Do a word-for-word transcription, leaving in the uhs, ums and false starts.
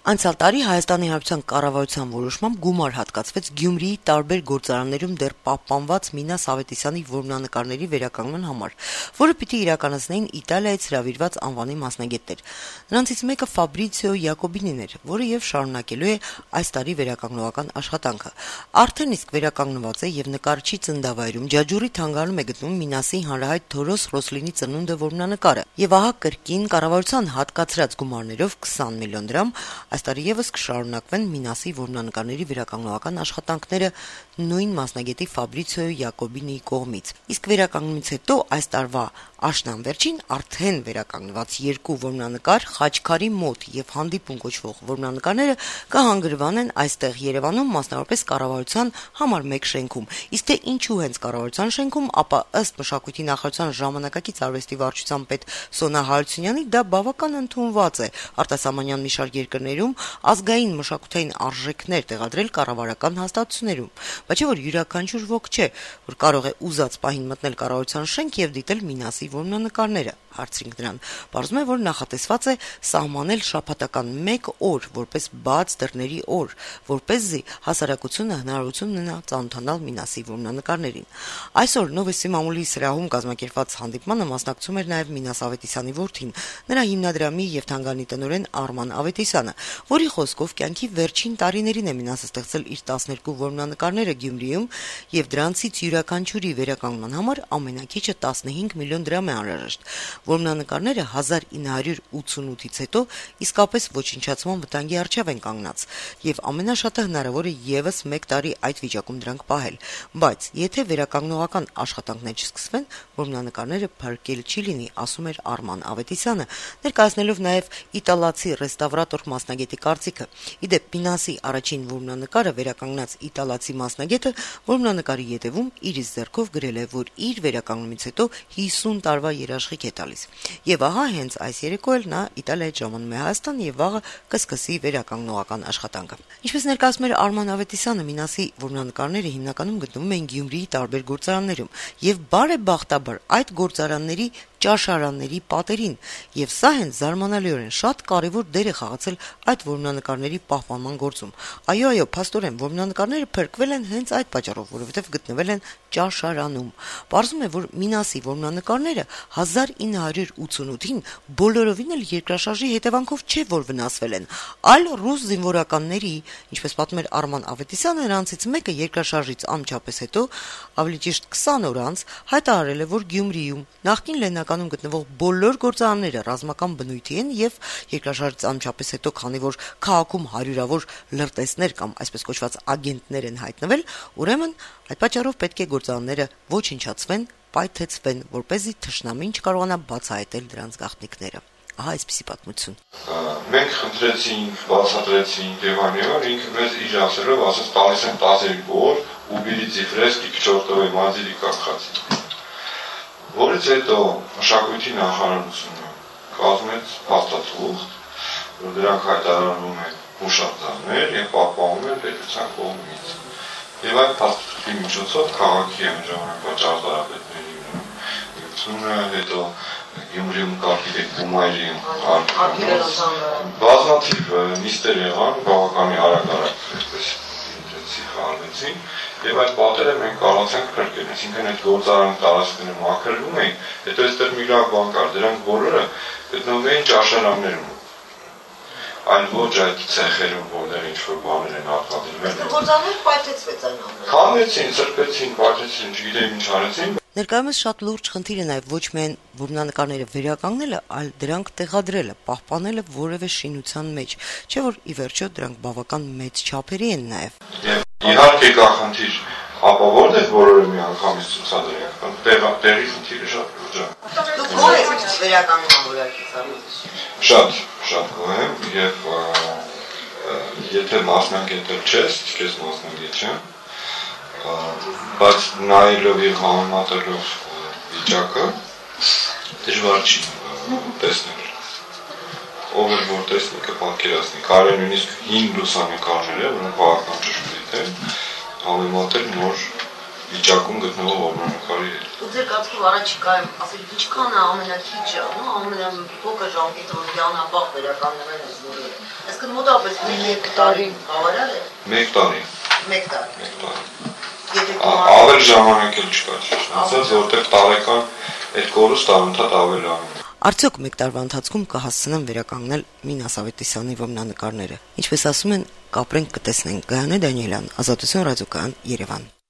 Անցյալ տարի Հայաստանի Հանրապետության կառավարության որոշմամբ գումար հատկացվեց Գյումրիի տարբեր գործարաններում դեռ պահպանված Մինաս Ավետիսյանի որմնանկարների վերականգնման համար, որը պիտի իրականացնեին Իտալիայից հրավիրված անվանի մասնագետներ։ Նրանցից մեկը Ֆաբրիցիո Յակոբինին էր, որը եւ շարունակելու է այս տարի վերականգնողական աշխատանքը։ Արդեն իսկ վերականգնված է եւ նկարչի ծննդավայրում Ջաջուրի թանգարանում է գտնվում Մինասի հանրահայտ Թորոս Ռոսլինի ծնունդը որմնանկարը։ Եվ ահա կրկին կառավարության հատկացրած գումարներով քսան միլիոն դրամ այս տարի եւս կշարունակվեն Մինասի որմնանկարների վերականգնողական աշխատանքները նույն մասնագետի Ֆաբրիցիո Յակոբինիի կողմից։ Իսկ վերականգնումից հետո այս տարվա աշնան-վերջին արդեն վերականգնված երկու որմնանկար Խաչքարի մոտ եւ հանդիպում կոչվող որմնանկարները կհանգրվանեն այստեղ Երևանում, մասնավորապես կառավարության համար մեկ շենքում։ Իսկ թե ինչու հենց կառավարության շենքում, ապա ըստ մշակույթի նախարարության ժամանակակից արվեստի վարչության պետ Սոնա Հարությունյանի դա բավական ընդունված է արտասահմանյան մի շարք երկրներում ազգային մշակութային արժեքներ տեղադրել կառավարական հաստատություններում, բայց չէ որ յուրաքանչյուր ոք չէ, որ կարող է ուզած պահին մտնել կառավարության շենք եւ դիտել Մինասի որմնանկարները։ Հարցրինք նրան։ Պարզվում է, որ նախատեսված է սահմանել շաբաթական մեկ օր որպես բաց դռների օր, որպեսզի հասարակությունը հնարավորություն ունենա ծանոթանալ Մինասի որմնանկարներին։ Այսօր Նովոստի մամուլի սրահում կազմակերպված հանդիպմանը մասնակցում էր նաև Մինաս Ավետիսյանի որդին, նրա հիմնադրամի եւ թանգարանի տնօրեն Արման Ավետիսյանը, որի խոսքով կյանքի վերջին տարիներին է Մինասը ստեղծել իր տասներկու որմնանկարները Գյումրիում եւ դրանցից յուրաքանչյուրի վերականգնման համար ամենակիչը տասնհինգ միլիոն դրամ է անհրաժեշտ։ Որմնանկարները հազար ինը հարյուր ութսունութից հետո իսկապես ոչնչացման վտանգի առջև են կանգնած եւ ամենաշատը հնարավոր է եւս մեկ տարի այդ վիճակում դրանք պահել, բայց եթե վերականգնողական աշխատանքներ չսկսվեն, որմնանկարները փրկել չի լինի, ասում էր Արման Ավետիսյանը, ներկայացնելով նաեւ իտալացի ռեստավրատոր մասնագետի կարծիքը։ Իդեպ Մինասի առաջին որմնանկարը վերականգնած իտալացի մասնագետը որմնանկարի ետևում իր ձեռքով գրել է, որ իր վերականգնումից հետո հիսուն տարվա երաշխիք է տալիս։ Եվ ահա հենց այս երեկո էլ նա Իտալիայից ժամանում է Հայաստան եւ վաղը կսկսի վերականգնողական աշխատանքը։ Ինչպես ներկայացնում էր Արման Ավետիսյանը, Մինասի որմնանկարները հիմնականում գտնվում են Գյումրիի տարբեր գործարաններում եւ բարեբախտաբար այդ գործարանների ճաշարանների պատերին, եւ սա հենց զարմանալիորեն շատ կարեւոր դեր է խաղացել այդ որմնանկարների պահպանման գործում։ Այո, այո, փաստորեն որմնանկարները փրկվել են հենց այդ պատճառով, որովհետեւ գտնվել են ճաշարանում։ Պարզվում է, որ Մինասի որմնանկարները հազար ինը հարյուր ութսունութին բոլորովին էլ երկրաշարժի հետևանքով չէ, որ վնասվել են, այլ ռուս զինվորականների, ինչպես պատմում էր Արման Ավետիսյանը, նրանցից մեկը երկրաշարժից անմիջապես հետո, ավելի ճիշտ քսան օր անց, հայտարարել է, որ Գյումրիում նախկին Լեննականում գտնվող բոլոր գործարանները ռազմական բնույթի են եւ երկրաշարժից անմիջապես հետո, քանի որ քաղաքում հարյուրավոր լրտեսներ կամ այսպես կոչված ագենտներ են հայտնվել, ուրեմն այդ պատճառով պետք է գործարանները ոչնչացվեն, պայթեցվեն, որպեսզի թշնամին չկարողանա բացահայտել դրանց գաղտնիքները։ Ահա այսպիսի պատմություն։ Մենք խնդրեցինք, բացատրեցինք եւ այնուհետեւ ինքը մեզ իր ասելով ասաց տալիս են տասներկու օր ու բերիցի ֆրեսկի քչորտովի մազերի կախած։ Որից հետո մշակույթի նախարարությունը կազմեց փաստաթուղթ, որ դրանք հայտարարվում են հուշարձաններ եւ պահպանվում են պետության կողմից։ Եվ այդ փաստաթուղթի միջոցով քաղաքի ժամանակվա ճարտարապետների ուսումը հետո Գյումրիում կապիտե Գումարի արտադրած բազմաթիվ նիստեր եղան, բավականի արագ-արագ այսպես ինտենսիվ արվեցին, եւ այդ պատերը մենք կարողացանք փրկել, այսինքն այդ գործարան տարածքները մաքրվում էին, հետո այստեղ մի լավ բան կար, դրանք բոլորը գտնվում էին ճաշարաններում, այլ ոչ այդ ցեխերում, որտեղ ինչ-որ բաներ են արտադրվել։ Գործարանները պայթեցվեց այն ամենը։ Քամեցին, սրբեցին, պայթեցին, չգիտեմ ինչ արեցին։ Ներկայումս շատ լուրջ խնդիր է նաև ոչ միայն որմնանկարները վերականգնելը, այլ դրանք տեղադրելը, պահպանելը որևէ շինության մեջ, չէ՞ որ ի վերջո դրանք բավական մեծ չափերի են նաև։ Իհարկե կա խնդիր, ապա որտեղ բոլորը միանգամից ցուցադրենք, տեղ տեղի խնդիրը շատ լուրջ է։ Դուք ո՞ր եք վերականգնում որակից։ Շատ, շատ գոհ եմ եւ եթե մասնագետը չես, չես մասնագետ չեմ, բայց նայելով եւ համեմատելով վիճակը դժվար չի տեսնել։ Ով էլ որ տեսնի կպատկերացնի, կարելի նույնիսկ հին լուսանկարները, որոնք բավական ճշգրիտ են, համեմատել նոր վիճակում գտնվող որմնանկարի հետ։ Ու ձեր կարծիքով առաջիկայում, ասենք, ինչքան է ամենաքիչը, նո ամենափոքր ժամկետը, որ լիանաբաղ վերականգնվել է զորը։ Այսինքն մոտավորապես մեկ տարի բավարար է։ Մեկ տարի։ Մեկ տարի։ Մեկ տարի։ Եթե Ավել ժամանակ էլ չկա, ասած, որտեղ տարեկան այդ կորուստը անդադ ավել անում։ Արդյոք մեկ տարվա ընթացքում կհասցնեն վերականգնել Մինաս Ավետիսյանի որմնանկարները։ Ինչպես ասում են, կապրենք կտեսնենք։ Գայանե Դանիելյան, Ազատություն ռադիոկայան, Երևան։